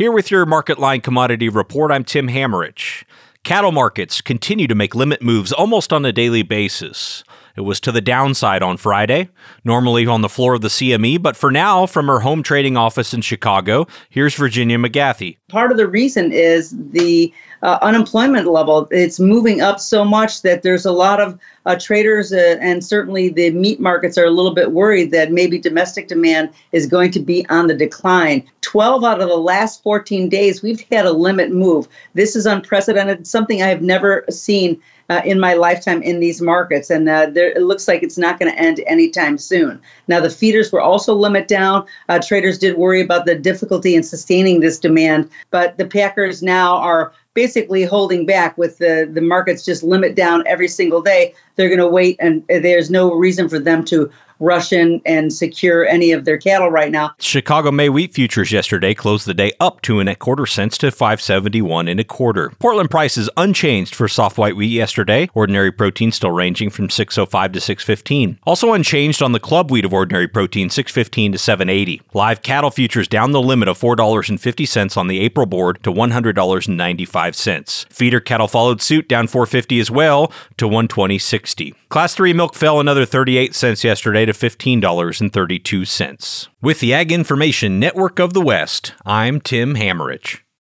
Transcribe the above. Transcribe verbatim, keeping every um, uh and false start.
Here with your Market Line Commodity Report, I'm Tim Hammerich. Cattle markets continue to make limit moves almost on a daily basis. It was to the downside on Friday, normally on the floor of the C M E, but for now, from her home trading office in Chicago, here's Virginia McGathy. Part of the reason is the uh, unemployment level. It's moving up so much that there's a lot of uh, traders uh, and certainly the meat markets are a little bit worried that maybe domestic demand is going to be on the decline. twelve out of the last fourteen days, we've had a limit move. This is unprecedented, something I have never seen Uh, in my lifetime in these markets. And uh, there, it looks like it's not going to end anytime soon. Now, the feeders were also limit down. Uh, traders did worry about the difficulty in sustaining this demand, but the packers now are basically holding back with the, the markets just limit down every single day. They're going to wait, and there's no reason for them to rush in and secure any of their cattle right now. Chicago May wheat futures yesterday closed the day up two and a quarter cents to five seventy-one and a quarter. Portland prices unchanged for soft white wheat yesterday. Ordinary protein still ranging from six oh five to six fifteen. Also unchanged on the club wheat of ordinary protein, six fifteen to seven eighty. Live cattle futures down the limit of four dollars and fifty cents on the April board to one hundred dollars and ninety-five cents. Feeder cattle followed suit, down four fifty as well to one twenty sixty. Class three milk fell another thirty-eight cents yesterday to fifteen dollars and thirty-two cents. With the Ag Information Network of the West, I'm Tim Hammerich.